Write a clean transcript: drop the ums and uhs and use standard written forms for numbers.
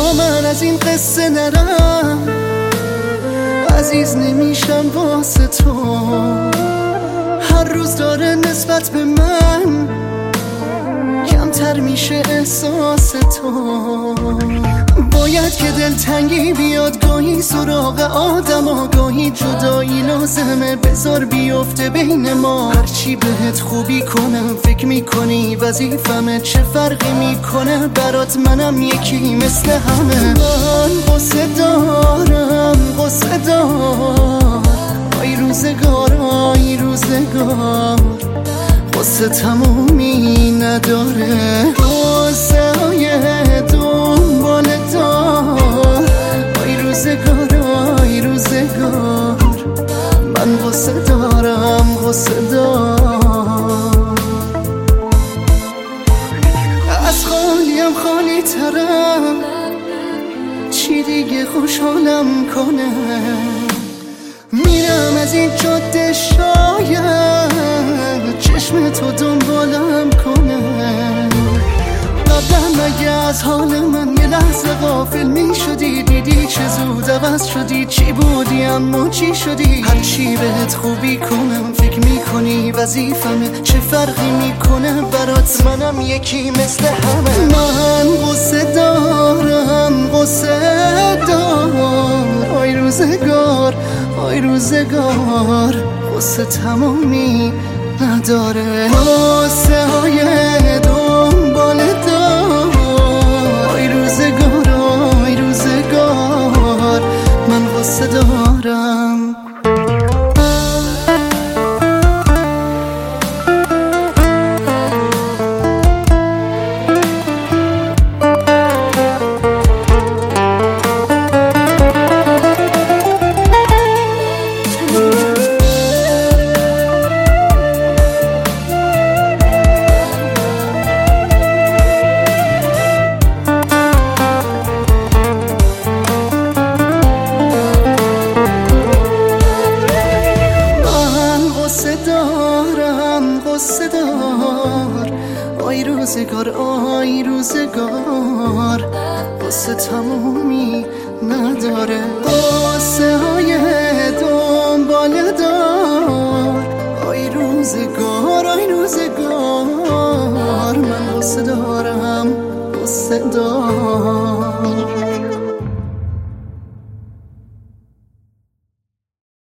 تا من از این قصه نرم عزیز نمیشم واسه تو. هر روز داره نسبت به من کمتر میشه احساس تو. باید که دلتنگی بیاد گاهی سراغ آدم و گاهی جدایی لازمه. بذار بیفته بین ما هرچی بهت خوبی کنم. فکر میکنی وظیفمه چه فرقی میکنه برات؟ منم یکی مثل همه. من قصه دارم قصه دار آی روزگار آی روزگار. قصه تمومی نداره قصه های دنبال دار آی روزگار آی روزگار. من قصه دارم قصه دار. از خالیم خالی ترم چی دیگه خوشحالم کنه؟ میرم از این جاده شاید چشم تو دنبالم کنه. قبلا مگه از حال من یه لحظه غافل می شدی؟ دیدی چه زود عوض شدی؟ چی بودی اما چی شدی؟ هرچی بهت خوبی کنم فکر میکنی وظیفمه چه فرقی میکنه برات؟ منم یکی مثل همه. من قصه دارم قصه دار آی روزگار آی روزگار. قصه تمامی نداره قصه های دنبال دار آی روزگار آی روزگار. من قصه دارم. قصه دار آی روزگار آی روزگار. قصه تمومی نداره قصه های دنبال دار آی روزگار آی روزگار. من قصه دارم قصه دار.